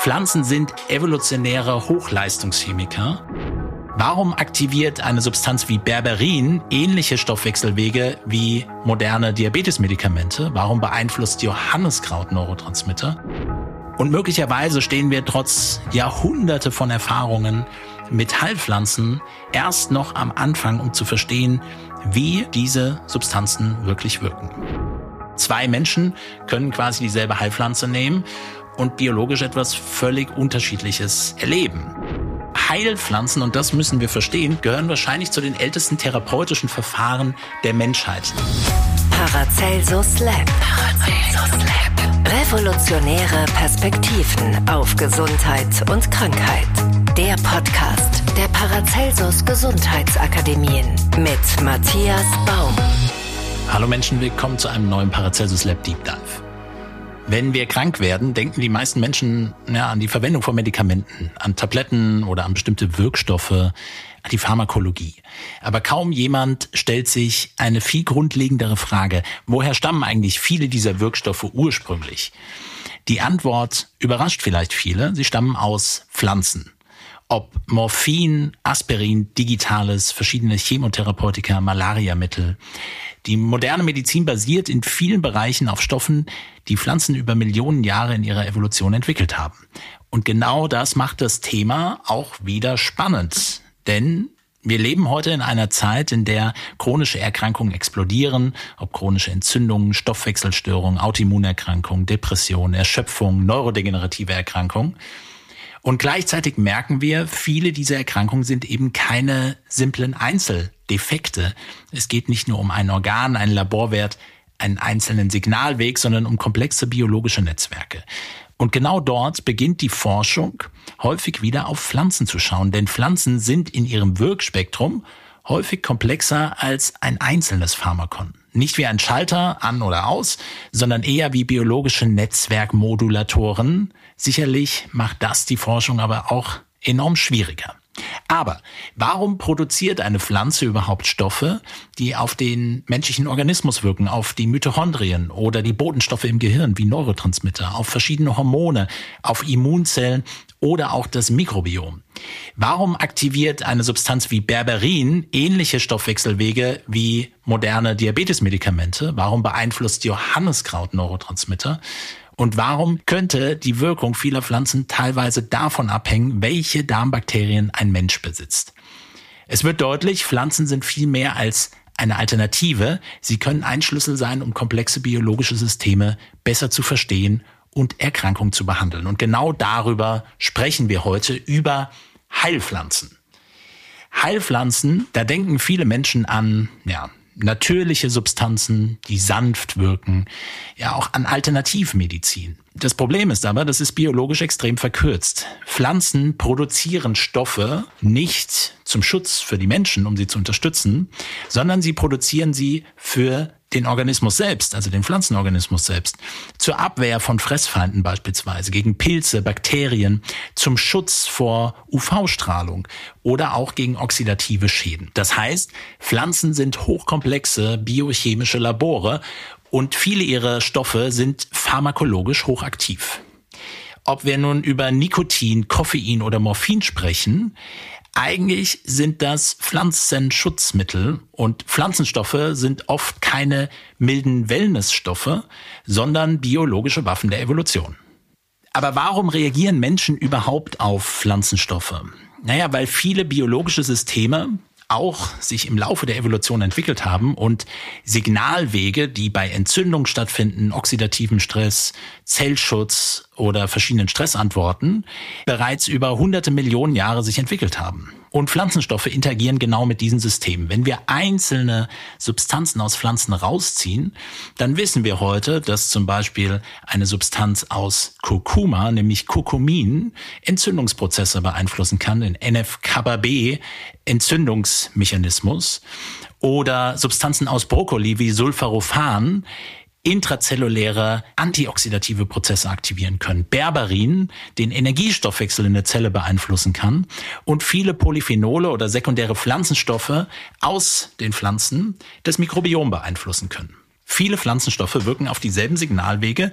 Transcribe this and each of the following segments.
Pflanzen sind evolutionäre Hochleistungschemiker. Warum aktiviert eine Substanz wie Berberin ähnliche Stoffwechselwege wie moderne Diabetesmedikamente? Warum beeinflusst Johanniskraut Neurotransmitter? Und möglicherweise stehen wir trotz Jahrhunderte von Erfahrungen mit Heilpflanzen erst noch am Anfang, um zu verstehen, wie diese Substanzen wirklich wirken. Zwei Menschen können quasi dieselbe Heilpflanze nehmen und biologisch etwas völlig Unterschiedliches erleben. Heilpflanzen, und das müssen wir verstehen, gehören wahrscheinlich zu den ältesten therapeutischen Verfahren der Menschheit. Paracelsus Lab. Revolutionäre Perspektiven auf Gesundheit und Krankheit. Der Podcast der Paracelsus Gesundheitsakademien mit Matthias Baum. Hallo Menschen, willkommen zu einem neuen Paracelsus Lab Deep Dive. Wenn wir krank werden, denken die meisten Menschen an die Verwendung von Medikamenten, an Tabletten oder an bestimmte Wirkstoffe, an die Pharmakologie. Aber kaum jemand stellt sich eine viel grundlegendere Frage: Woher stammen eigentlich viele dieser Wirkstoffe ursprünglich? Die Antwort überrascht vielleicht viele. Sie stammen aus Pflanzen. Ob Morphin, Aspirin, Digitales, verschiedene Chemotherapeutika, Malariamittel. Die moderne Medizin basiert in vielen Bereichen auf Stoffen, die Pflanzen über Millionen Jahre in ihrer Evolution entwickelt haben. Und genau das macht das Thema auch wieder spannend. Denn wir leben heute in einer Zeit, in der chronische Erkrankungen explodieren, ob chronische Entzündungen, Stoffwechselstörungen, Autoimmunerkrankungen, Depressionen, Erschöpfung, neurodegenerative Erkrankungen. Und gleichzeitig merken wir, viele dieser Erkrankungen sind eben keine simplen Einzeldefekte. Es geht nicht nur um ein Organ, einen Laborwert, einen einzelnen Signalweg, sondern um komplexe biologische Netzwerke. Und genau dort beginnt die Forschung häufig wieder auf Pflanzen zu schauen. Denn Pflanzen sind in ihrem Wirkspektrum häufig komplexer als ein einzelnes Pharmakon. Nicht wie ein Schalter an oder aus, sondern eher wie biologische Netzwerkmodulatoren. Sicherlich macht das die Forschung aber auch enorm schwieriger. Aber warum produziert eine Pflanze überhaupt Stoffe, die auf den menschlichen Organismus wirken, auf die Mitochondrien oder die Botenstoffe im Gehirn wie Neurotransmitter, auf verschiedene Hormone, auf Immunzellen oder auch das Mikrobiom? Warum aktiviert eine Substanz wie Berberin ähnliche Stoffwechselwege wie moderne Diabetesmedikamente? Warum beeinflusst Johanniskraut Neurotransmitter? Und warum könnte die Wirkung vieler Pflanzen teilweise davon abhängen, welche Darmbakterien ein Mensch besitzt? Es wird deutlich, Pflanzen sind viel mehr als eine Alternative. Sie können ein Schlüssel sein, um komplexe biologische Systeme besser zu verstehen und Erkrankungen zu behandeln. Und genau darüber sprechen wir heute, über Heilpflanzen. Heilpflanzen, da denken viele Menschen an, natürliche Substanzen, die sanft wirken, auch an Alternativmedizin. Das Problem ist aber, das ist biologisch extrem verkürzt. Pflanzen produzieren Stoffe nicht zum Schutz für die Menschen, um sie zu unterstützen, sondern sie produzieren sie für den Organismus selbst, also den Pflanzenorganismus selbst, zur Abwehr von Fressfeinden beispielsweise, gegen Pilze, Bakterien, zum Schutz vor UV-Strahlung oder auch gegen oxidative Schäden. Das heißt, Pflanzen sind hochkomplexe biochemische Labore und viele ihrer Stoffe sind pharmakologisch hochaktiv. Ob wir nun über Nikotin, Koffein oder Morphin sprechen, eigentlich sind das Pflanzenschutzmittel und Pflanzenstoffe sind oft keine milden Wellnessstoffe, sondern biologische Waffen der Evolution. Aber warum reagieren Menschen überhaupt auf Pflanzenstoffe? Weil viele biologische Systeme auch sich im Laufe der Evolution entwickelt haben und Signalwege, die bei Entzündung stattfinden, oxidativem Stress, Zellschutz oder verschiedenen Stressantworten, bereits über hunderte Millionen Jahre sich entwickelt haben. Und Pflanzenstoffe interagieren genau mit diesen Systemen. Wenn wir einzelne Substanzen aus Pflanzen rausziehen, dann wissen wir heute, dass zum Beispiel eine Substanz aus Kurkuma, nämlich Curcumin, Entzündungsprozesse beeinflussen kann, den NF-κB Entzündungsmechanismus, oder Substanzen aus Brokkoli wie Sulforaphane intrazelluläre antioxidative Prozesse aktivieren können. Berberin den Energiestoffwechsel in der Zelle beeinflussen kann und viele Polyphenole oder sekundäre Pflanzenstoffe aus den Pflanzen das Mikrobiom beeinflussen können. Viele Pflanzenstoffe wirken auf dieselben Signalwege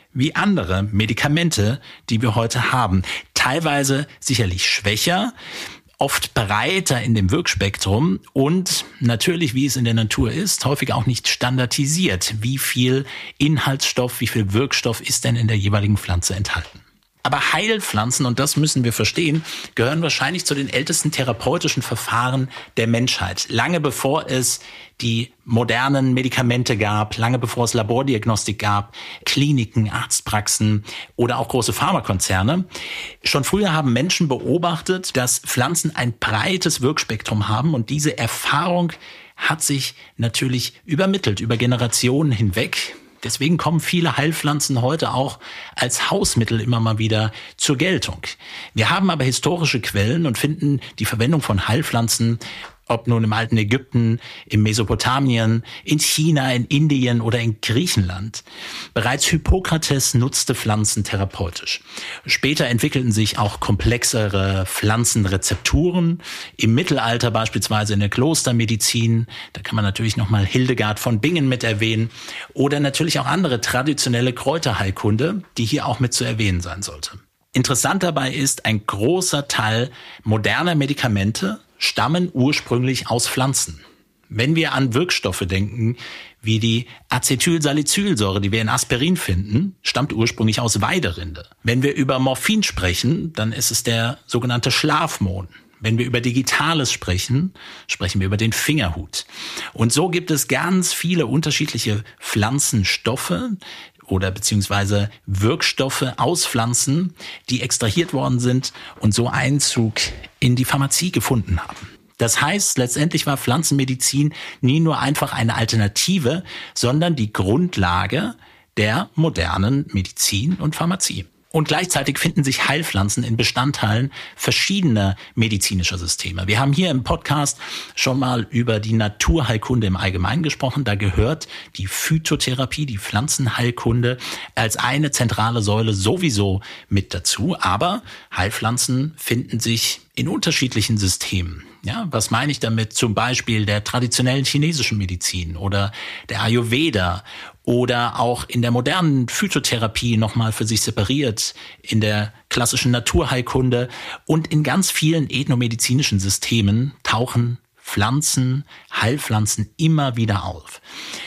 wie andere Medikamente, die wir heute haben. Teilweise sicherlich schwächer, oft breiter in dem Wirkspektrum und natürlich, wie es in der Natur ist, häufig auch nicht standardisiert. Wie viel Inhaltsstoff, wie viel Wirkstoff ist denn in der jeweiligen Pflanze enthalten? Aber Heilpflanzen, und das müssen wir verstehen, gehören wahrscheinlich zu den ältesten therapeutischen Verfahren der Menschheit. Lange bevor es die modernen Medikamente gab, lange bevor es Labordiagnostik gab, Kliniken, Arztpraxen oder auch große Pharmakonzerne. Schon früher haben Menschen beobachtet, dass Pflanzen ein breites Wirkspektrum haben und diese Erfahrung hat sich natürlich übermittelt über Generationen hinweg. Deswegen kommen viele Heilpflanzen heute auch als Hausmittel immer mal wieder zur Geltung. Wir haben aber historische Quellen und finden die Verwendung von Heilpflanzen, ob nun im alten Ägypten, in Mesopotamien, in China, in Indien oder in Griechenland. Bereits Hippokrates nutzte Pflanzen therapeutisch. Später entwickelten sich auch komplexere Pflanzenrezepturen. Im Mittelalter beispielsweise in der Klostermedizin, da kann man natürlich nochmal Hildegard von Bingen mit erwähnen, oder natürlich auch andere traditionelle Kräuterheilkunde, die hier auch mit zu erwähnen sein sollte. Interessant dabei ist, ein großer Teil moderner Medikamente stammen ursprünglich aus Pflanzen. Wenn wir an Wirkstoffe denken, wie die Acetylsalicylsäure, die wir in Aspirin finden, stammt ursprünglich aus Weiderinde. Wenn wir über Morphin sprechen, dann ist es der sogenannte Schlafmohn. Wenn wir über Digitales sprechen, sprechen wir über den Fingerhut. Und so gibt es ganz viele unterschiedliche Pflanzenstoffe oder beziehungsweise Wirkstoffe aus Pflanzen, die extrahiert worden sind und so Einzug in die Pharmazie gefunden haben. Das heißt, letztendlich war Pflanzenmedizin nie nur einfach eine Alternative, sondern die Grundlage der modernen Medizin und Pharmazie. Und gleichzeitig finden sich Heilpflanzen in Bestandteilen verschiedener medizinischer Systeme. Wir haben hier im Podcast schon mal über die Naturheilkunde im Allgemeinen gesprochen. Da gehört die Phytotherapie, die Pflanzenheilkunde als eine zentrale Säule sowieso mit dazu. Aber Heilpflanzen finden sich in unterschiedlichen Systemen. Ja, was meine ich damit? Zum Beispiel der traditionellen chinesischen Medizin oder der Ayurveda oder auch in der modernen Phytotherapie nochmal für sich separiert, in der klassischen Naturheilkunde und in ganz vielen ethnomedizinischen Systemen tauchen Pflanzen, Heilpflanzen immer wieder auf.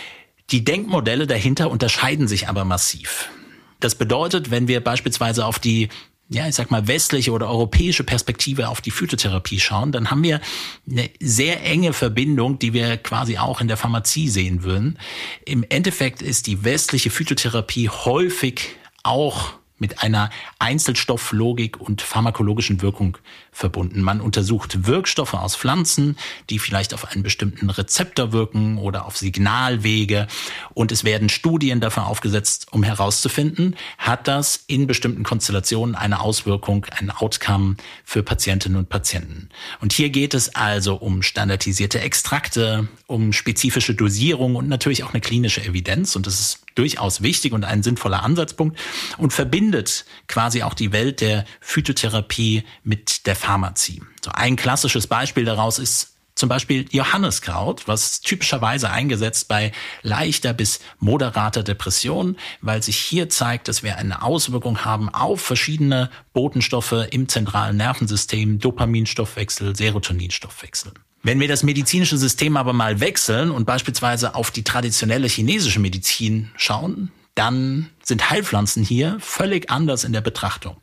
Die Denkmodelle dahinter unterscheiden sich aber massiv. Das bedeutet, wenn wir beispielsweise auf die westliche oder europäische Perspektive auf die Phytotherapie schauen, dann haben wir eine sehr enge Verbindung, die wir quasi auch in der Pharmazie sehen würden. Im Endeffekt ist die westliche Phytotherapie häufig auch mit einer Einzelstofflogik und pharmakologischen Wirkung verbunden. Man untersucht Wirkstoffe aus Pflanzen, die vielleicht auf einen bestimmten Rezeptor wirken oder auf Signalwege. Und es werden Studien dafür aufgesetzt, um herauszufinden, hat das in bestimmten Konstellationen eine Auswirkung, ein Outcome für Patientinnen und Patienten. Und hier geht es also um standardisierte Extrakte, um spezifische Dosierung und natürlich auch eine klinische Evidenz. Und das ist durchaus wichtig und ein sinnvoller Ansatzpunkt und verbindet quasi auch die Welt der Phytotherapie mit der Pharmazie. So ein klassisches Beispiel daraus ist zum Beispiel Johanniskraut, was typischerweise eingesetzt bei leichter bis moderater Depression, weil sich hier zeigt, dass wir eine Auswirkung haben auf verschiedene Botenstoffe im zentralen Nervensystem, Dopaminstoffwechsel, Serotoninstoffwechsel. Wenn wir das medizinische System aber mal wechseln und beispielsweise auf die traditionelle chinesische Medizin schauen, dann sind Heilpflanzen hier völlig anders in der Betrachtung.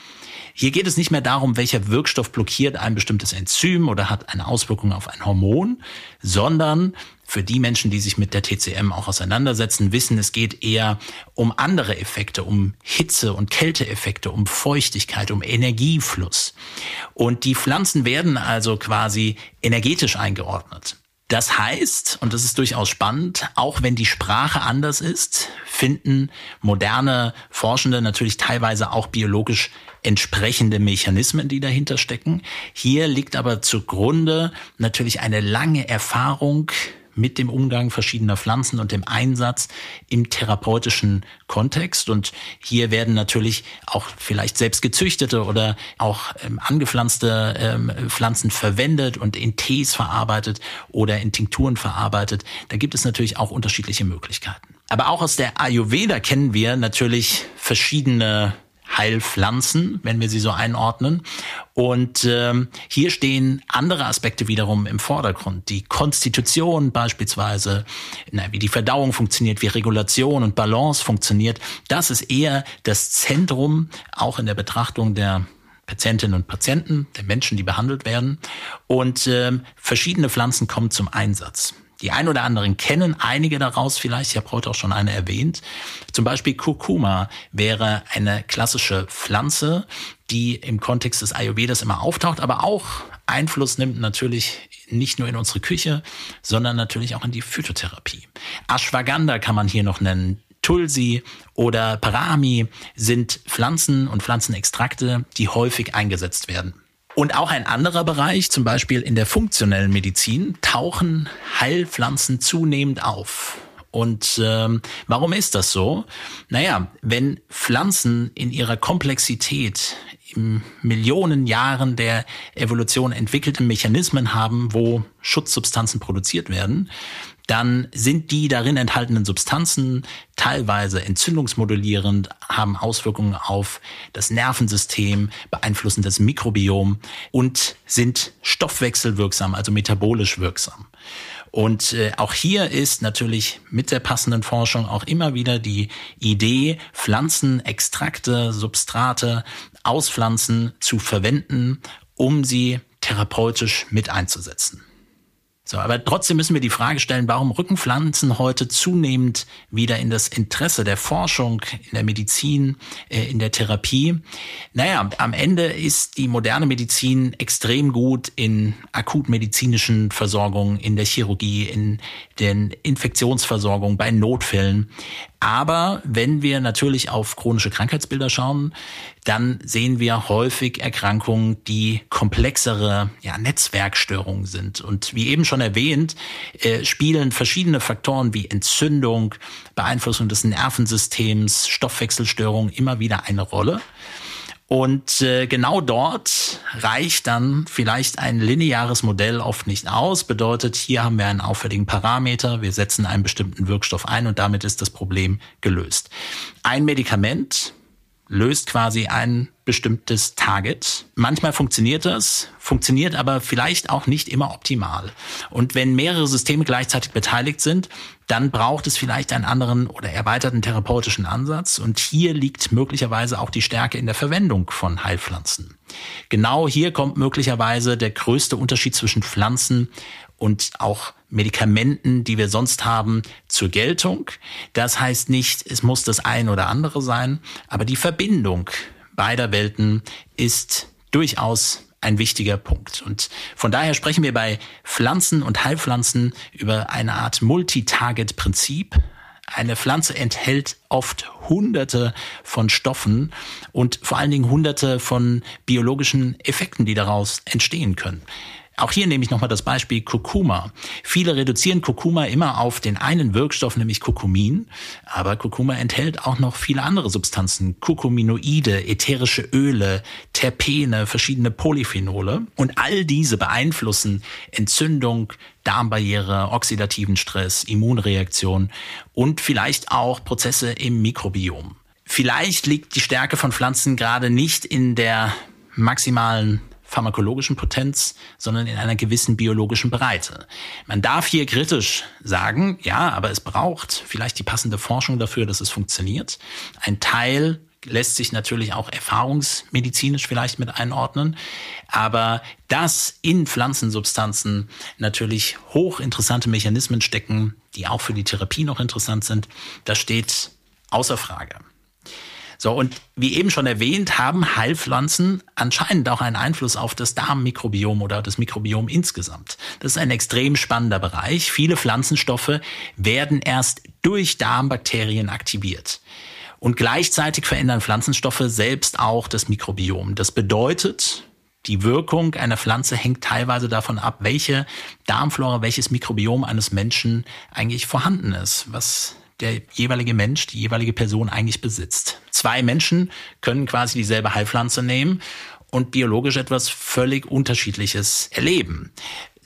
Hier geht es nicht mehr darum, welcher Wirkstoff blockiert ein bestimmtes Enzym oder hat eine Auswirkung auf ein Hormon, sondern für die Menschen, die sich mit der TCM auch auseinandersetzen, wissen, es geht eher um andere Effekte, um Hitze- und Kälteeffekte, um Feuchtigkeit, um Energiefluss. Und die Pflanzen werden also quasi energetisch eingeordnet. Das heißt, und das ist durchaus spannend, auch wenn die Sprache anders ist, finden moderne Forschende natürlich teilweise auch biologisch entsprechende Mechanismen, die dahinter stecken. Hier liegt aber zugrunde natürlich eine lange Erfahrung mit dem Umgang verschiedener Pflanzen und dem Einsatz im therapeutischen Kontext. Und hier werden natürlich auch vielleicht selbst gezüchtete oder auch angepflanzte Pflanzen verwendet und in Tees verarbeitet oder in Tinkturen verarbeitet. Da gibt es natürlich auch unterschiedliche Möglichkeiten. Aber auch aus der Ayurveda kennen wir natürlich verschiedene Heilpflanzen, wenn wir sie so einordnen. Und hier stehen andere Aspekte wiederum im Vordergrund. Die Konstitution beispielsweise, wie die Verdauung funktioniert, wie Regulation und Balance funktioniert. Das ist eher das Zentrum, auch in der Betrachtung der Patientinnen und Patienten, der Menschen, die behandelt werden. Und verschiedene Pflanzen kommen zum Einsatz. Die ein oder anderen kennen einige daraus vielleicht, ich habe heute auch schon eine erwähnt. Zum Beispiel Kurkuma wäre eine klassische Pflanze, die im Kontext des Ayurvedas immer auftaucht, aber auch Einfluss nimmt natürlich nicht nur in unsere Küche, sondern natürlich auch in die Phytotherapie. Ashwagandha kann man hier noch nennen. Tulsi oder Parami sind Pflanzen und Pflanzenextrakte, die häufig eingesetzt werden. Und auch ein anderer Bereich, zum Beispiel in der funktionellen Medizin, tauchen Heilpflanzen zunehmend auf. Und warum ist das so? Wenn Pflanzen in ihrer Komplexität in Millionen Jahren der Evolution entwickelte Mechanismen haben, wo Schutzsubstanzen produziert werden, dann sind die darin enthaltenen Substanzen teilweise entzündungsmodulierend, haben Auswirkungen auf das Nervensystem, beeinflussen das Mikrobiom und sind stoffwechselwirksam, also metabolisch wirksam. Und auch hier ist natürlich mit der passenden Forschung auch immer wieder die Idee, Pflanzenextrakte, Substrate aus Pflanzen zu verwenden, um sie therapeutisch mit einzusetzen. So, aber trotzdem müssen wir die Frage stellen, warum rücken Pflanzen heute zunehmend wieder in das Interesse der Forschung, in der Medizin, in der Therapie? Am Ende ist die moderne Medizin extrem gut in akutmedizinischen Versorgungen, in der Chirurgie, in den Infektionsversorgungen, bei Notfällen. Aber wenn wir natürlich auf chronische Krankheitsbilder schauen, dann sehen wir häufig Erkrankungen, die komplexere Netzwerkstörungen sind. Und wie eben schon erwähnt, spielen verschiedene Faktoren wie Entzündung, Beeinflussung des Nervensystems, Stoffwechselstörungen immer wieder eine Rolle. Und genau dort reicht dann vielleicht ein lineares Modell oft nicht aus. Bedeutet, hier haben wir einen auffälligen Parameter, wir setzen einen bestimmten Wirkstoff ein und damit ist das Problem gelöst. Ein Medikament löst quasi ein bestimmtes Target. Manchmal funktioniert das, funktioniert aber vielleicht auch nicht immer optimal. Und wenn mehrere Systeme gleichzeitig beteiligt sind, dann braucht es vielleicht einen anderen oder erweiterten therapeutischen Ansatz. Und hier liegt möglicherweise auch die Stärke in der Verwendung von Heilpflanzen. Genau hier kommt möglicherweise der größte Unterschied zwischen Pflanzen und auch Medikamenten, die wir sonst haben, zur Geltung. Das heißt nicht, es muss das eine oder andere sein, aber die Verbindung beider Welten ist durchaus ein wichtiger Punkt. Und von daher sprechen wir bei Pflanzen und Heilpflanzen über eine Art Multitarget-Prinzip. Eine Pflanze enthält oft Hunderte von Stoffen und vor allen Dingen Hunderte von biologischen Effekten, die daraus entstehen können. Auch hier nehme ich nochmal das Beispiel Kurkuma. Viele reduzieren Kurkuma immer auf den einen Wirkstoff, nämlich Kurkumin. Aber Kurkuma enthält auch noch viele andere Substanzen. Kurkuminoide, ätherische Öle, Terpene, verschiedene Polyphenole. Und all diese beeinflussen Entzündung, Darmbarriere, oxidativen Stress, Immunreaktion und vielleicht auch Prozesse im Mikrobiom. Vielleicht liegt die Stärke von Pflanzen gerade nicht in der maximalen pharmakologischen Potenz, sondern in einer gewissen biologischen Breite. Man darf hier kritisch sagen, ja, aber es braucht vielleicht die passende Forschung dafür, dass es funktioniert. Ein Teil lässt sich natürlich auch erfahrungsmedizinisch vielleicht mit einordnen, aber dass in Pflanzensubstanzen natürlich hochinteressante Mechanismen stecken, die auch für die Therapie noch interessant sind, das steht außer Frage. So, und wie eben schon erwähnt, haben Heilpflanzen anscheinend auch einen Einfluss auf das Darmmikrobiom oder das Mikrobiom insgesamt. Das ist ein extrem spannender Bereich. Viele Pflanzenstoffe werden erst durch Darmbakterien aktiviert. Und gleichzeitig verändern Pflanzenstoffe selbst auch das Mikrobiom. Das bedeutet, die Wirkung einer Pflanze hängt teilweise davon ab, welche Darmflora, welches Mikrobiom eines Menschen eigentlich vorhanden ist, was der jeweilige Mensch, die jeweilige Person eigentlich besitzt. 2 Menschen können quasi dieselbe Heilpflanze nehmen und biologisch etwas völlig Unterschiedliches erleben.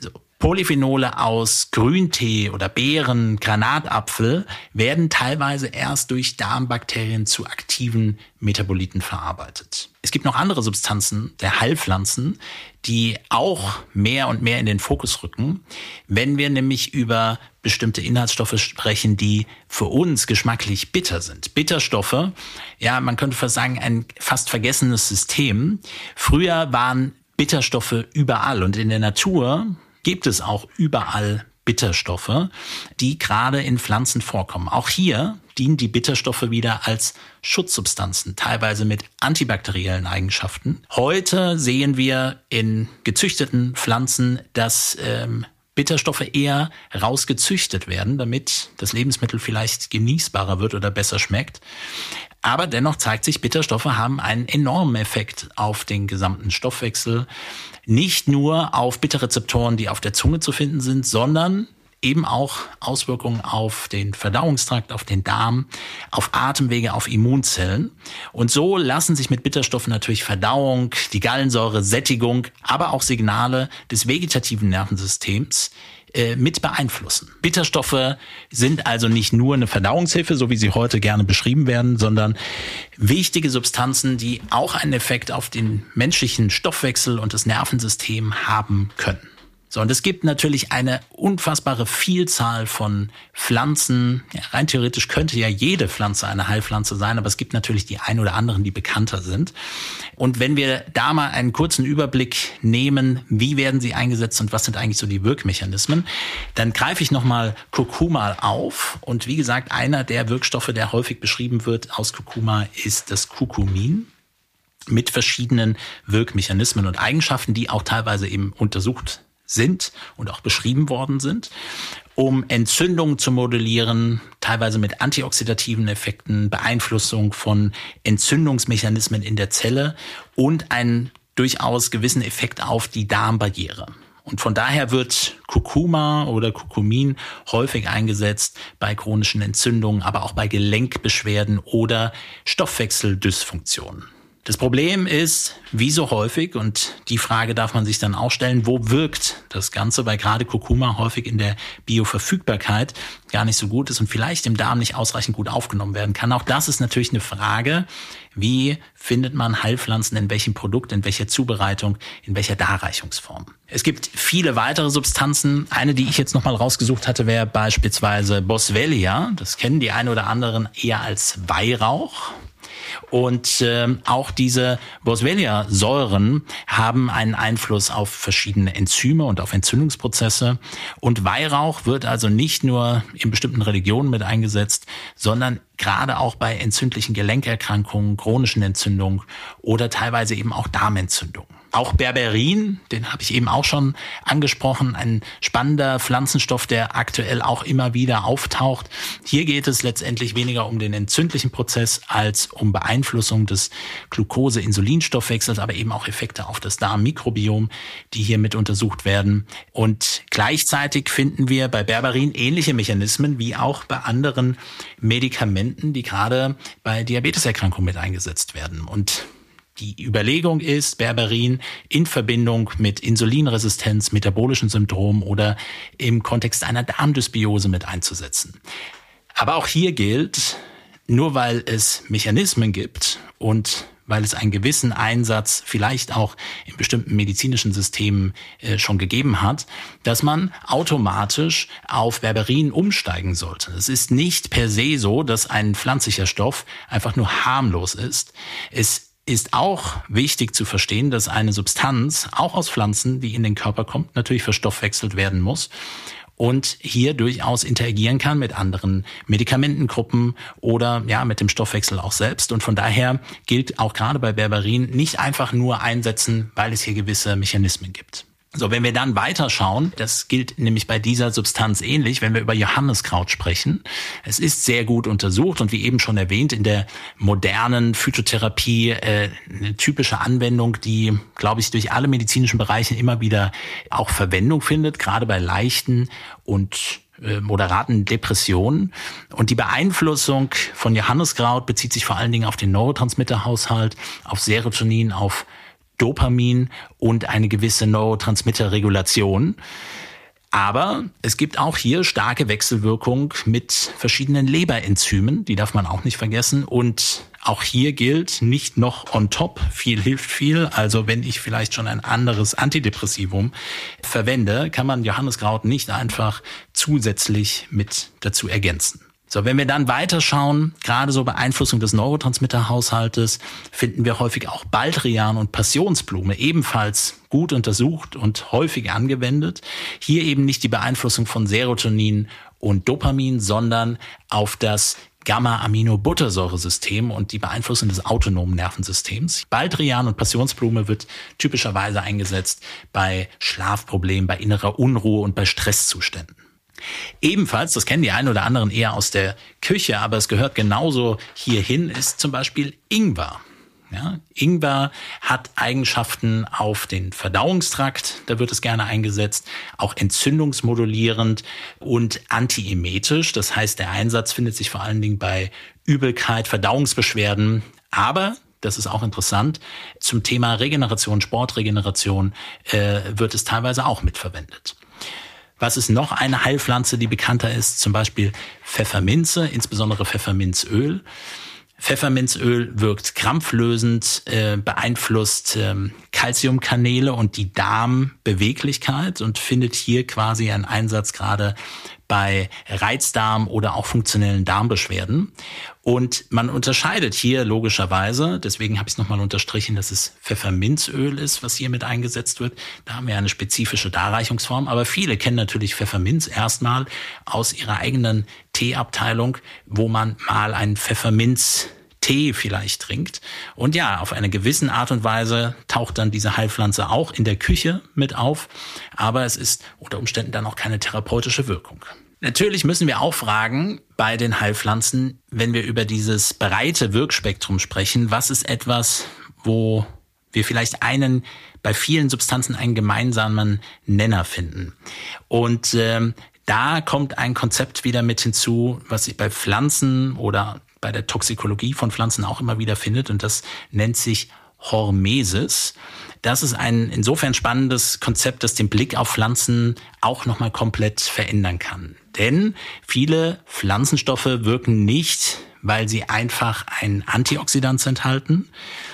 Polyphenole aus Grüntee oder Beeren, Granatapfel werden teilweise erst durch Darmbakterien zu aktiven Metaboliten verarbeitet. Es gibt noch andere Substanzen der Heilpflanzen, die auch mehr und mehr in den Fokus rücken, wenn wir nämlich über bestimmte Inhaltsstoffe sprechen, die für uns geschmacklich bitter sind. Bitterstoffe, ja, man könnte fast sagen, ein fast vergessenes System. Früher waren Bitterstoffe überall und in der Natur gibt es auch überall Bitterstoffe, die gerade in Pflanzen vorkommen. Auch hier dienen die Bitterstoffe wieder als Schutzsubstanzen, teilweise mit antibakteriellen Eigenschaften. Heute sehen wir in gezüchteten Pflanzen, dass Bitterstoffe eher rausgezüchtet werden, damit das Lebensmittel vielleicht genießbarer wird oder besser schmeckt. Aber dennoch zeigt sich, Bitterstoffe haben einen enormen Effekt auf den gesamten Stoffwechsel. Nicht nur auf Bitterrezeptoren, die auf der Zunge zu finden sind, sondern eben auch Auswirkungen auf den Verdauungstrakt, auf den Darm, auf Atemwege, auf Immunzellen. Und so lassen sich mit Bitterstoffen natürlich Verdauung, die Gallensäure, Sättigung, aber auch Signale des vegetativen Nervensystems mit beeinflussen. Bitterstoffe sind also nicht nur eine Verdauungshilfe, so wie sie heute gerne beschrieben werden, sondern wichtige Substanzen, die auch einen Effekt auf den menschlichen Stoffwechsel und das Nervensystem haben können. So, und es gibt natürlich eine unfassbare Vielzahl von Pflanzen. Ja, rein theoretisch könnte ja jede Pflanze eine Heilpflanze sein, aber es gibt natürlich die ein oder anderen, die bekannter sind. Und wenn wir da mal einen kurzen Überblick nehmen, wie werden sie eingesetzt und was sind eigentlich so die Wirkmechanismen, dann greife ich nochmal Kurkuma auf. Und wie gesagt, einer der Wirkstoffe, der häufig beschrieben wird aus Kurkuma, ist das Kurkumin, mit verschiedenen Wirkmechanismen und Eigenschaften, die auch teilweise eben untersucht sind und auch beschrieben worden sind, um Entzündungen zu modellieren, teilweise mit antioxidativen Effekten, Beeinflussung von Entzündungsmechanismen in der Zelle und einen durchaus gewissen Effekt auf die Darmbarriere. Und von daher wird Kurkuma oder Kurkumin häufig eingesetzt bei chronischen Entzündungen, aber auch bei Gelenkbeschwerden oder Stoffwechseldysfunktionen. Das Problem ist, wie so häufig, und die Frage darf man sich dann auch stellen, wo wirkt das Ganze, weil gerade Kurkuma häufig in der Bioverfügbarkeit gar nicht so gut ist und vielleicht im Darm nicht ausreichend gut aufgenommen werden kann. Auch das ist natürlich eine Frage, wie findet man Heilpflanzen, in welchem Produkt, in welcher Zubereitung, in welcher Darreichungsform. Es gibt viele weitere Substanzen. Eine, die ich jetzt nochmal rausgesucht hatte, wäre beispielsweise Boswellia. Das kennen die einen oder anderen eher als Weihrauch. Und auch diese Boswellia-Säuren haben einen Einfluss auf verschiedene Enzyme und auf Entzündungsprozesse. Und Weihrauch wird also nicht nur in bestimmten Religionen mit eingesetzt, sondern gerade auch bei entzündlichen Gelenkerkrankungen, chronischen Entzündungen oder teilweise eben auch Darmentzündungen. Auch Berberin, den habe ich eben auch schon angesprochen, ein spannender Pflanzenstoff, der aktuell auch immer wieder auftaucht. Hier geht es letztendlich weniger um den entzündlichen Prozess als um Beeinflussung des Glucose-Insulinstoffwechsels, aber eben auch Effekte auf das Darmmikrobiom, die hier mit untersucht werden. Und gleichzeitig finden wir bei Berberin ähnliche Mechanismen wie auch bei anderen Medikamenten, die gerade bei Diabeteserkrankungen mit eingesetzt werden. Und die Überlegung ist, Berberin in Verbindung mit Insulinresistenz, metabolischen Syndromen oder im Kontext einer Darmdysbiose mit einzusetzen. Aber auch hier gilt, nur weil es Mechanismen gibt und weil es einen gewissen Einsatz vielleicht auch in bestimmten medizinischen Systemen schon gegeben hat, dass man automatisch auf Berberin umsteigen sollte. Es ist nicht per se so, dass ein pflanzlicher Stoff einfach nur harmlos ist. Es ist auch wichtig zu verstehen, dass eine Substanz, auch aus Pflanzen, die in den Körper kommt, natürlich verstoffwechselt werden muss und hier durchaus interagieren kann mit anderen Medikamentengruppen oder ja mit dem Stoffwechsel auch selbst. Und von daher gilt auch gerade bei Berberin nicht einfach nur einsetzen, weil es hier gewisse Mechanismen gibt. So, wenn wir dann weiterschauen, das gilt nämlich bei dieser Substanz ähnlich, wenn wir über Johanniskraut sprechen. Es ist sehr gut untersucht und wie eben schon erwähnt, in der modernen Phytotherapie eine typische Anwendung, die, glaube ich, durch alle medizinischen Bereiche immer wieder auch Verwendung findet, gerade bei leichten und moderaten Depressionen. Und die Beeinflussung von Johanniskraut bezieht sich vor allen Dingen auf den Neurotransmitterhaushalt, auf Serotonin, auf Dopamin und eine gewisse Neurotransmitterregulation. Aber es gibt auch hier starke Wechselwirkung mit verschiedenen Leberenzymen, die darf man auch nicht vergessen. Und auch hier gilt, nicht noch on top, viel hilft viel. Also wenn ich vielleicht schon ein anderes Antidepressivum verwende, kann man Johanniskraut nicht einfach zusätzlich mit dazu ergänzen. So, wenn wir dann weiterschauen, gerade so Beeinflussung des Neurotransmitterhaushaltes, finden wir häufig auch Baldrian und Passionsblume, ebenfalls gut untersucht und häufig angewendet. Hier eben nicht die Beeinflussung von Serotonin und Dopamin, sondern auf das Gamma-Aminobuttersäuresystem und die Beeinflussung des autonomen Nervensystems. Baldrian und Passionsblume wird typischerweise eingesetzt bei Schlafproblemen, bei innerer Unruhe und bei Stresszuständen. Ebenfalls, das kennen die einen oder anderen eher aus der Küche, aber es gehört genauso hierhin, ist zum Beispiel Ingwer. Ja, Ingwer hat Eigenschaften auf den Verdauungstrakt, da wird es gerne eingesetzt, auch entzündungsmodulierend und antiemetisch. Das heißt, der Einsatz findet sich vor allen Dingen bei Übelkeit, Verdauungsbeschwerden, aber das ist auch interessant, zum Thema Regeneration, Sportregeneration wird es teilweise auch mitverwendet. Was ist noch eine Heilpflanze, die bekannter ist? Zum Beispiel Pfefferminze, insbesondere Pfefferminzöl. Pfefferminzöl wirkt krampflösend, beeinflusst Calciumkanäle und die Darmbeweglichkeit und findet hier quasi einen Einsatz gerade bei Reizdarm oder auch funktionellen Darmbeschwerden. Und man unterscheidet hier logischerweise, deswegen habe ich es nochmal unterstrichen, dass es Pfefferminzöl ist, was hier mit eingesetzt wird. Da haben wir eine spezifische Darreichungsform, aber viele kennen natürlich Pfefferminz erstmal aus ihrer eigenen Teeabteilung, wo man mal einen Pfefferminz-Tee vielleicht trinkt. Und ja, auf eine gewisse Art und Weise taucht dann diese Heilpflanze auch in der Küche mit auf, aber es ist unter Umständen dann auch keine therapeutische Wirkung. Natürlich müssen wir auch fragen bei den Heilpflanzen, wenn wir über dieses breite Wirkspektrum sprechen, was ist etwas, wo wir vielleicht bei vielen Substanzen einen gemeinsamen Nenner finden. Und da kommt ein Konzept wieder mit hinzu, was sich bei Pflanzen oder bei der Toxikologie von Pflanzen auch immer wieder findet, und das nennt sich Hormesis. Das ist ein insofern spannendes Konzept, das den Blick auf Pflanzen auch nochmal komplett verändern kann. Denn viele Pflanzenstoffe wirken nicht, weil sie einfach ein Antioxidant enthalten,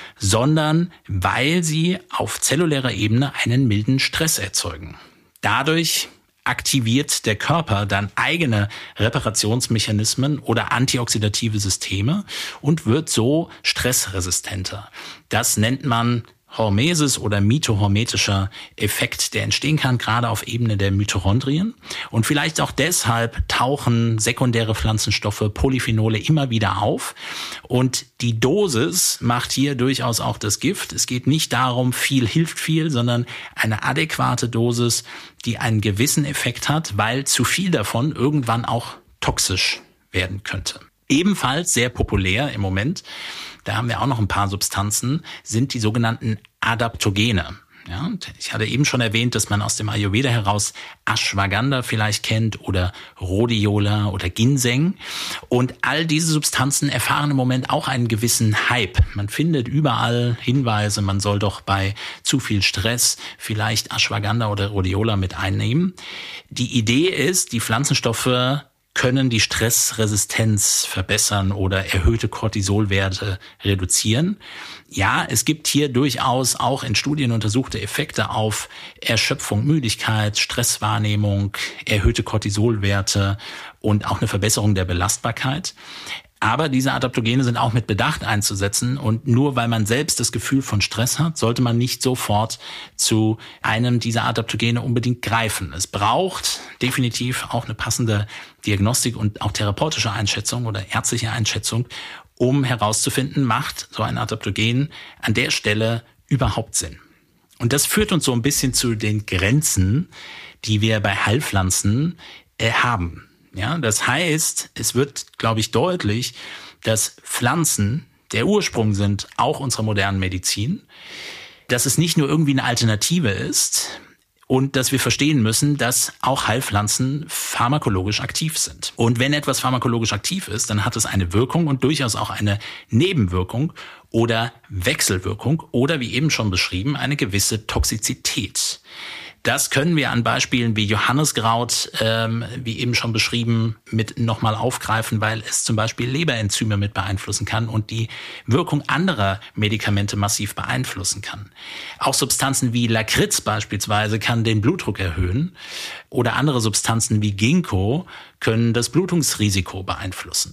sondern weil sie auf zellulärer Ebene einen milden Stress erzeugen. Dadurch aktiviert der Körper dann eigene Reparationsmechanismen oder antioxidative Systeme und wird so stressresistenter. Das nennt man Hormesis oder mitohormetischer Effekt, der entstehen kann, gerade auf Ebene der Mitochondrien. Und vielleicht auch deshalb tauchen sekundäre Pflanzenstoffe, Polyphenole immer wieder auf. Und die Dosis macht hier durchaus auch das Gift. Es geht nicht darum, viel hilft viel, sondern eine adäquate Dosis, die einen gewissen Effekt hat, weil zu viel davon irgendwann auch toxisch werden könnte. Ebenfalls sehr populär im Moment, da haben wir auch noch ein paar Substanzen, sind die sogenannten Adaptogene. Ja, ich hatte eben schon erwähnt, dass man aus dem Ayurveda heraus Ashwagandha vielleicht kennt oder Rhodiola oder Ginseng. Und all diese Substanzen erfahren im Moment auch einen gewissen Hype. Man findet überall Hinweise, man soll doch bei zu viel Stress vielleicht Ashwagandha oder Rhodiola mit einnehmen. Die Idee ist, die Pflanzenstoffe können die Stressresistenz verbessern oder erhöhte Cortisolwerte reduzieren. Ja, es gibt hier durchaus auch in Studien untersuchte Effekte auf Erschöpfung, Müdigkeit, Stresswahrnehmung, erhöhte Cortisolwerte und auch eine Verbesserung der Belastbarkeit. Aber diese Adaptogene sind auch mit Bedacht einzusetzen, und nur weil man selbst das Gefühl von Stress hat, sollte man nicht sofort zu einem dieser Adaptogene unbedingt greifen. Es braucht definitiv auch eine passende Diagnostik und auch therapeutische Einschätzung oder ärztliche Einschätzung, um herauszufinden, macht so ein Adaptogen an der Stelle überhaupt Sinn. Und das führt uns so ein bisschen zu den Grenzen, die wir bei Heilpflanzen haben. Ja, das heißt, es wird, glaube ich, deutlich, dass Pflanzen der Ursprung sind, auch unserer modernen Medizin, dass es nicht nur irgendwie eine Alternative ist und dass wir verstehen müssen, dass auch Heilpflanzen pharmakologisch aktiv sind. Und wenn etwas pharmakologisch aktiv ist, dann hat es eine Wirkung und durchaus auch eine Nebenwirkung oder Wechselwirkung oder, wie eben schon beschrieben, eine gewisse Toxizität. Das können wir an Beispielen wie Johanniskraut, wie eben schon beschrieben, mit nochmal aufgreifen, weil es zum Beispiel Leberenzyme mit beeinflussen kann und die Wirkung anderer Medikamente massiv beeinflussen kann. Auch Substanzen wie Lakritz beispielsweise kann den Blutdruck erhöhen oder andere Substanzen wie Ginkgo können das Blutungsrisiko beeinflussen.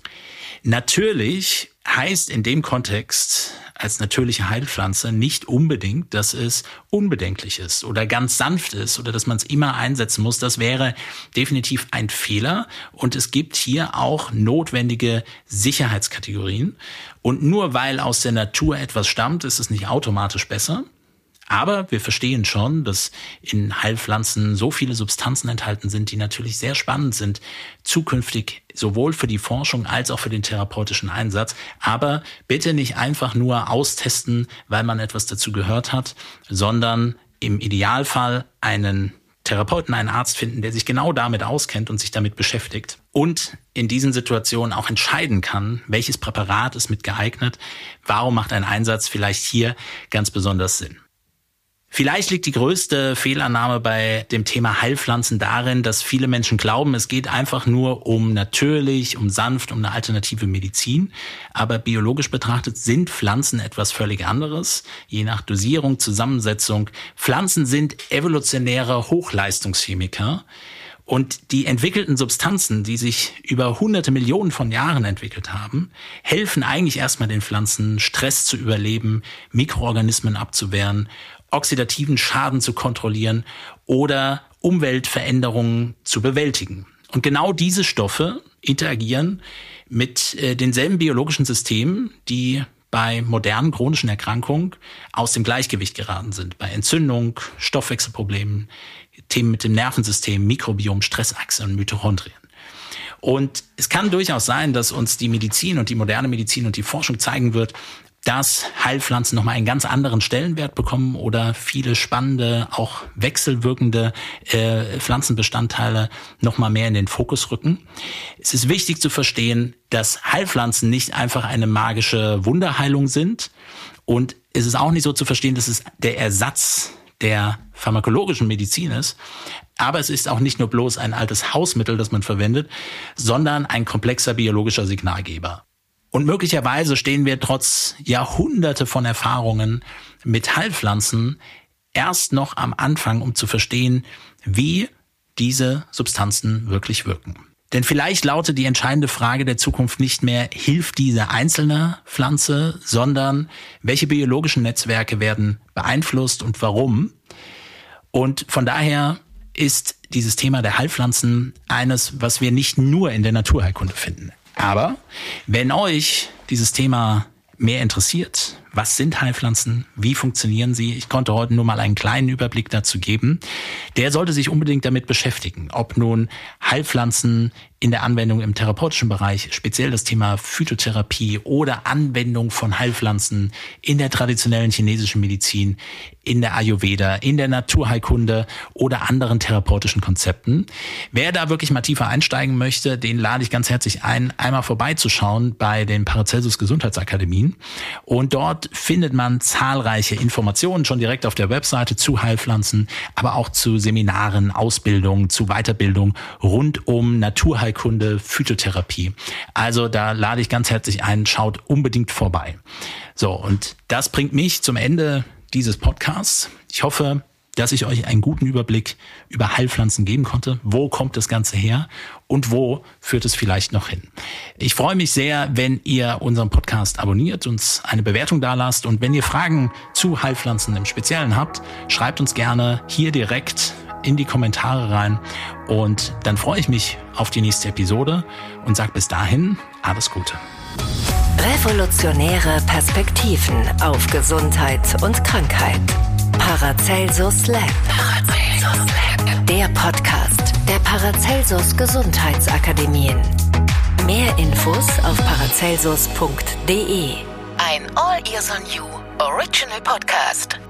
Natürlich heißt in dem Kontext als natürliche Heilpflanze nicht unbedingt, dass es unbedenklich ist oder ganz sanft ist oder dass man es immer einsetzen muss. Das wäre definitiv ein Fehler und es gibt hier auch notwendige Sicherheitskategorien. Und nur weil aus der Natur etwas stammt, ist es nicht automatisch besser. Aber wir verstehen schon, dass in Heilpflanzen so viele Substanzen enthalten sind, die natürlich sehr spannend sind, zukünftig sowohl für die Forschung als auch für den therapeutischen Einsatz. Aber bitte nicht einfach nur austesten, weil man etwas dazu gehört hat, sondern im Idealfall einen Therapeuten, einen Arzt finden, der sich genau damit auskennt und sich damit beschäftigt und in diesen Situationen auch entscheiden kann, welches Präparat ist mit geeignet, warum macht ein Einsatz vielleicht hier ganz besonders Sinn. Vielleicht liegt die größte Fehlannahme bei dem Thema Heilpflanzen darin, dass viele Menschen glauben, es geht einfach nur um natürlich, um sanft, um eine alternative Medizin. Aber biologisch betrachtet sind Pflanzen etwas völlig anderes, je nach Dosierung, Zusammensetzung. Pflanzen sind evolutionäre Hochleistungschemiker. Und die entwickelten Substanzen, die sich über hunderte Millionen von Jahren entwickelt haben, helfen eigentlich erstmal den Pflanzen, Stress zu überleben, Mikroorganismen abzuwehren, oxidativen Schaden zu kontrollieren oder Umweltveränderungen zu bewältigen. Und genau diese Stoffe interagieren mit denselben biologischen Systemen, die bei modernen chronischen Erkrankungen aus dem Gleichgewicht geraten sind. Bei Entzündung, Stoffwechselproblemen, Themen mit dem Nervensystem, Mikrobiom, Stressachse und Mitochondrien. Und es kann durchaus sein, dass uns die Medizin und die moderne Medizin und die Forschung zeigen wird, dass Heilpflanzen nochmal einen ganz anderen Stellenwert bekommen oder viele spannende, auch wechselwirkende Pflanzenbestandteile nochmal mehr in den Fokus rücken. Es ist wichtig zu verstehen, dass Heilpflanzen nicht einfach eine magische Wunderheilung sind und es ist auch nicht so zu verstehen, dass es der Ersatz der pharmakologischen Medizin ist. Aber es ist auch nicht nur bloß ein altes Hausmittel, das man verwendet, sondern ein komplexer biologischer Signalgeber. Und möglicherweise stehen wir trotz Jahrhunderte von Erfahrungen mit Heilpflanzen erst noch am Anfang, um zu verstehen, wie diese Substanzen wirklich wirken. Denn vielleicht lautet die entscheidende Frage der Zukunft nicht mehr, hilft diese einzelne Pflanze, sondern welche biologischen Netzwerke werden beeinflusst und warum. Und von daher ist dieses Thema der Heilpflanzen eines, was wir nicht nur in der Naturheilkunde finden. Aber wenn euch dieses Thema mehr interessiert, was sind Heilpflanzen, wie funktionieren sie, ich konnte heute nur mal einen kleinen Überblick dazu geben, der sollte sich unbedingt damit beschäftigen, ob nun Heilpflanzen in der Anwendung im therapeutischen Bereich, speziell das Thema Phytotherapie oder Anwendung von Heilpflanzen in der traditionellen chinesischen Medizin, in der Ayurveda, in der Naturheilkunde oder anderen therapeutischen Konzepten. Wer da wirklich mal tiefer einsteigen möchte, den lade ich ganz herzlich ein, einmal vorbeizuschauen bei den Paracelsus Gesundheitsakademien. Und dort findet man zahlreiche Informationen schon direkt auf der Webseite zu Heilpflanzen, aber auch zu Seminaren, Ausbildungen, zu Weiterbildung rund um Naturheilkunde, Phytotherapie. Also da lade ich ganz herzlich ein, schaut unbedingt vorbei. So, und das bringt mich zum Ende dieses Podcasts. Ich hoffe, dass ich euch einen guten Überblick über Heilpflanzen geben konnte. Wo kommt das Ganze her und wo führt es vielleicht noch hin? Ich freue mich sehr, wenn ihr unseren Podcast abonniert, uns eine Bewertung dalasst und wenn ihr Fragen zu Heilpflanzen im Speziellen habt, schreibt uns gerne hier direkt in die Kommentare rein und dann freue ich mich auf die nächste Episode und sage bis dahin alles Gute. Revolutionäre Perspektiven auf Gesundheit und Krankheit. Paracelsus Lab. Der Podcast der Paracelsus Gesundheitsakademien. Mehr Infos auf paracelsus.de. Ein All Ears on You Original Podcast.